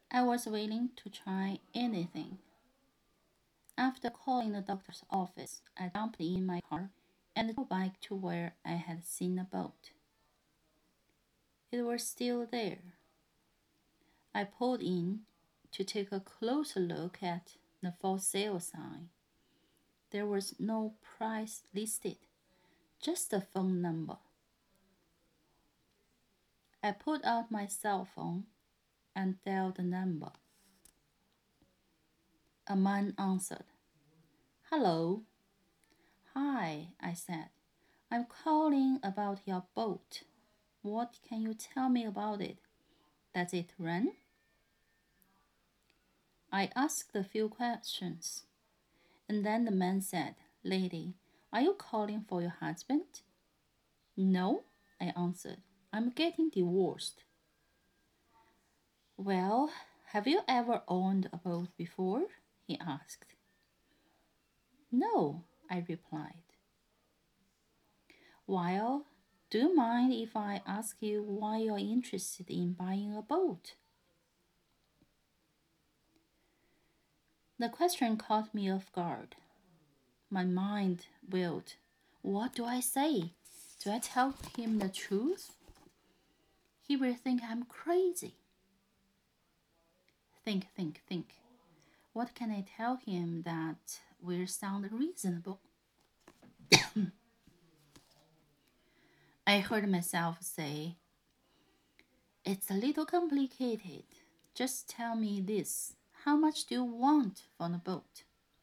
I was willing to try anything. After calling the doctor's office, I jumped in my car and drove back to where I had seen the boat. It was still there. I pulled in to take a closer look at the for sale sign. There was no price listed, just a phone number. I pulled out my cell phone and dialed the number. A man answered. Hello. Hi, I said. I'm calling about your boat. What can you tell me about it? Does it run? I asked a few questions, and then the man said, Lady, are you calling for your husband? No, I answered. I'm getting divorced. Well, have you ever owned a boat before? He asked. No, I replied. Well, do you mind if I ask you why you're interested in buying a boat? The question caught me off guard. My mind whirled. What do I say? Do I tell him the truth? He will think I'm crazy. Think. What can I tell him that will sound reasonable? I heard myself say, It's a little complicated. Just tell me this. How much do you want for the boat?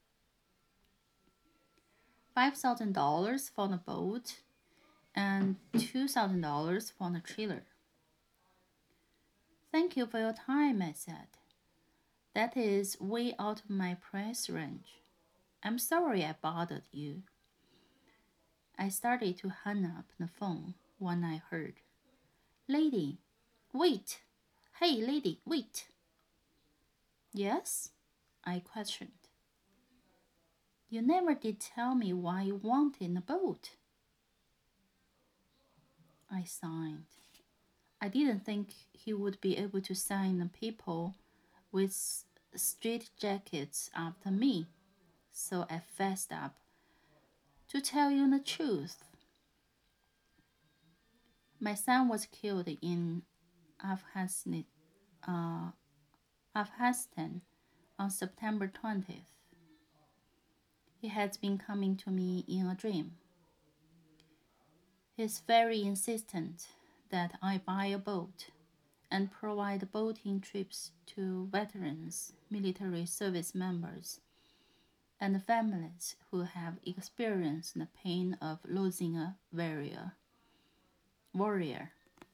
$5,000 for the boat and $2,000 for the trailer. Thank you for your time, I said. That is way out of my price range. I'm sorry I bothered you. I started to hang up the phone when I heard, Lady, wait! Hey, lady, wait! Yes? I questioned. You never did tell me why you wanted a boat. I sighed. I didn't think he would be able to sign the people with straight jackets after me, so I fessed up. To tell you the truth, my son was killed in Afghanistan, Afghanistan on September 20th. He had been coming to me in a dream. He's very insistent that I buy a boat and provide boating trips to veterans, military service members, and families who have experienced the pain of losing a warrior.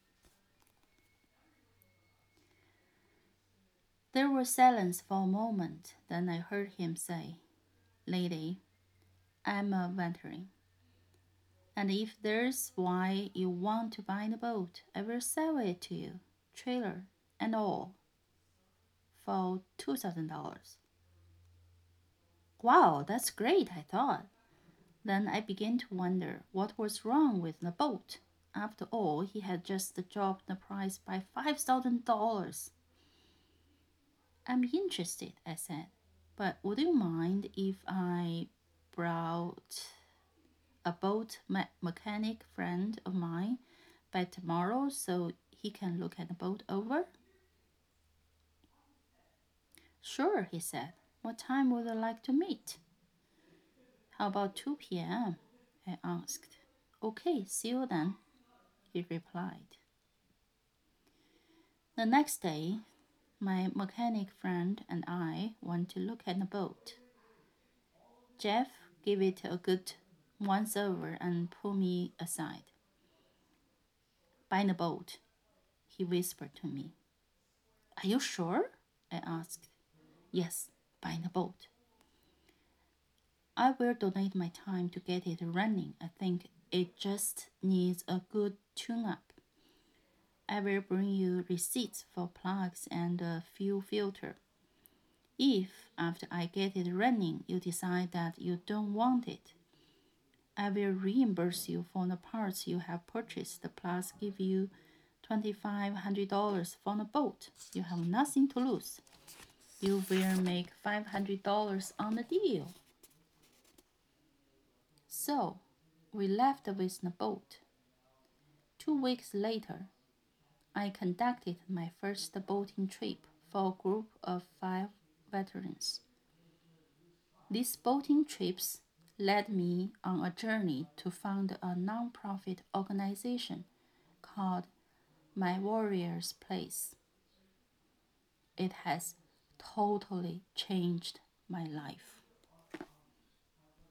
There was silence for a moment, then I heard him say, Lady, I'm a veteran, and if there's why you want to buy the boat, I will sell it to you, trailer and all, for $2,000. Wow, that's great, I thought. Then I began to wonder what was wrong with the boat. After all, he had just dropped the price by $5,000. I'm interested, I said, but would you mind if I brought a boat mechanic friend of mine by tomorrow so he can look at the boat over? Sure, he said. What time would you like to meet? How about 2 p.m.? I asked. Okay, see you then, he replied. The next day, my mechanic friend and I went to look at the boat. Jeff gave it a good once over and pulled me aside. Buy the boat, he whispered to me. Are you sure? I asked. Yes, buy the boat. I will donate my time to get it running. I think it just needs a good tune up. I will bring you receipts for plugs and a fuel filter. If, after I get it running, you decide that you don't want it, I will reimburse you for the parts you have purchased plus give you $2,500 for a boat. You have nothing to lose. You will make $500 on the deal. So, we left with the boat. 2 weeks later, I conducted my first boating trip for a group of 5 veterans. These boating trips led me on a journey to found a non-profit organization called My Warrior's Place. It has totally changed my life.